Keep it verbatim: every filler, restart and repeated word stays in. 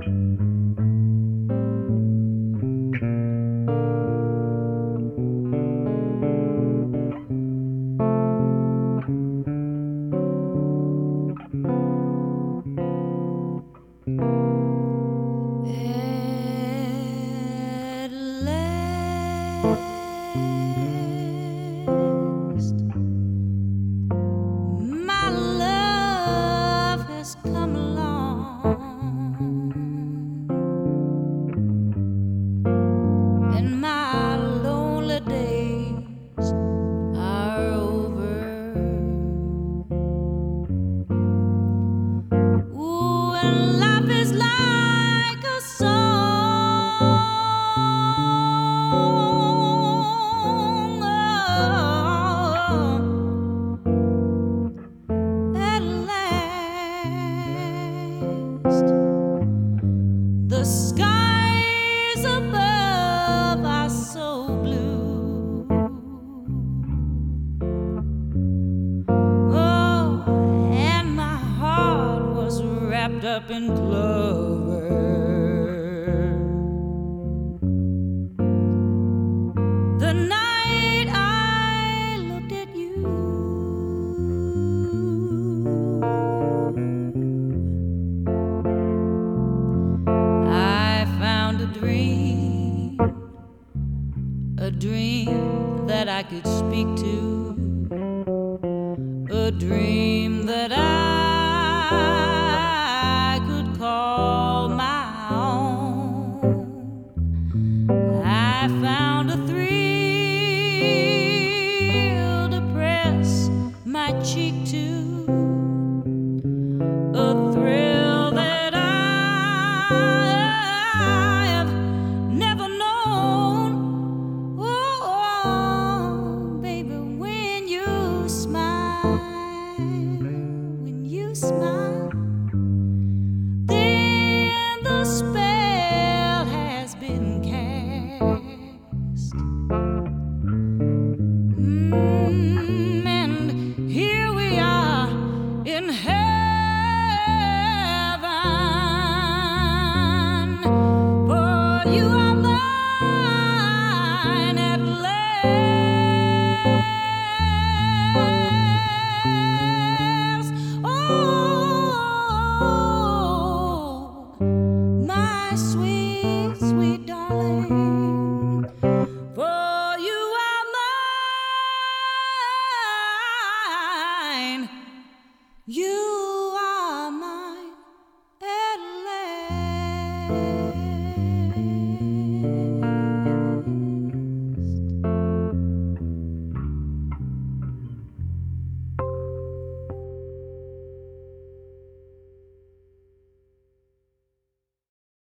At last, my love has come along, and my lonely days are over. Ooh, and life is like a song. At last, the skies above are so blue. Oh, and my heart was wrapped up in clover. The night I looked at you, I found a dream, a dream that I could speak to, a dream that I could call my own. I found a thrill to press my cheek to, a thrill that I have never known. Oh, baby, when you smile, when you smile, then the spell has been cast. Mm, and here we are in heaven, for you are mine at last. Oh, my sweet, sweet darling, for you are mine. You are mine at last.